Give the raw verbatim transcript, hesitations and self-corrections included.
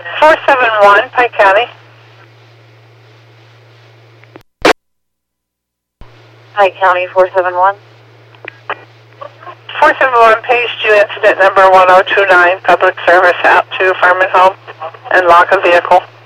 four seven one, Pike County. Pike County, four seven one. four seven one, page two, incident number one oh two nine, public service out to Farming Home and lock a vehicle.